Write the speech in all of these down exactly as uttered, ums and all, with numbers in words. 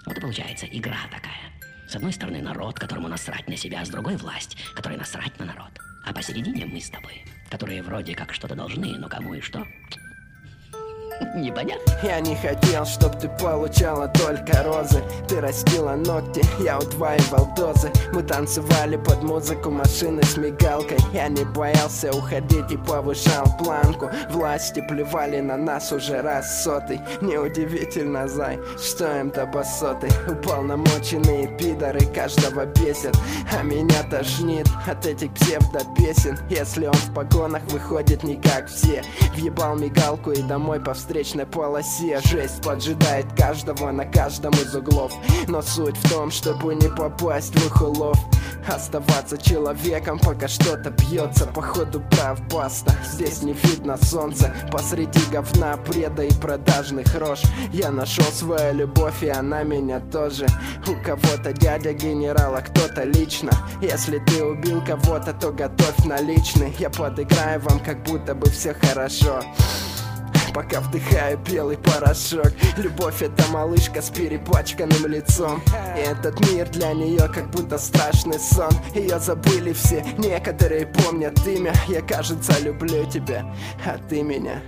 Вот и получается игра такая. С одной стороны народ, которому насрать на себя, а с другой власть, которой насрать на народ. А посередине мы с тобой, которые вроде как что-то должны, но кому и что... Непонятно. Я не хотел, чтоб ты получала только розы. Ты растила ногти, я удваивал дозы. Мы танцевали под музыку машины с мигалкой. Я не боялся уходить и повышал планку. Власти плевали на нас уже раз сотый. Неудивительно, зай, что им табасоты. Уполномоченные пидоры каждого бесят. А меня тошнит от этих псевдопесен. Если он в погонах выходит не как все. Въебал мигалку и домой по встречной полосе. Жесть поджидает каждого на каждом из углов. Но суть в том, чтобы не попасть в их улов. Оставаться человеком, пока что-то бьется. Походу прав баста. Здесь не видно солнца. Посреди говна, бреда и продажных рож. Я нашел свою любовь, и она меня тоже. У кого-то дядя генерал, а кто-то лично. Если ты убил кого-то, то готовь наличный. Я подыграю вам, как будто бы все хорошо. Пока вдыхаю белый порошок. Любовь — это малышка с перепачканным лицом. И этот мир для нее как будто страшный сон. Ее забыли все, некоторые помнят имя. Я, кажется, люблю тебя, а ты меня.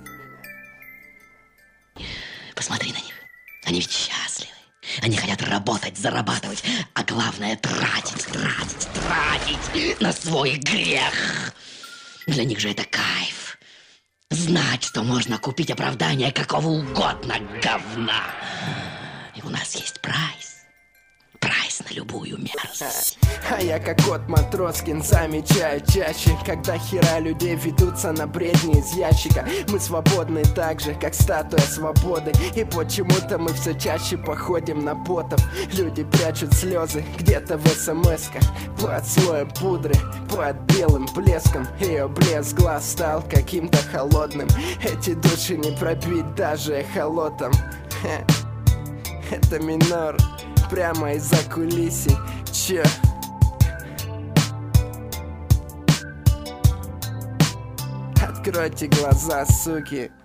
Посмотри на них, они ведь счастливы. Они хотят работать, зарабатывать, а главное тратить, тратить, тратить на свой грех. Для них же это кайф. Знать, что можно купить оправдание какого угодно говна. И у нас есть прайс. Прайс на любую мерзость. А я как кот Матроскин замечаю чаще, когда хера людей ведутся на бредни из ящика. Мы свободны так же, как статуя свободы. И почему-то мы все чаще походим на ботов. Люди прячут слезы где-то в смс-ках под слоем пудры, под белым блеском. Ее блеск глаз стал каким-то холодным. Эти души не пробить даже эхолотом. Это минор. Прямо из-за кулисей. Чё? Откройте глаза, суки.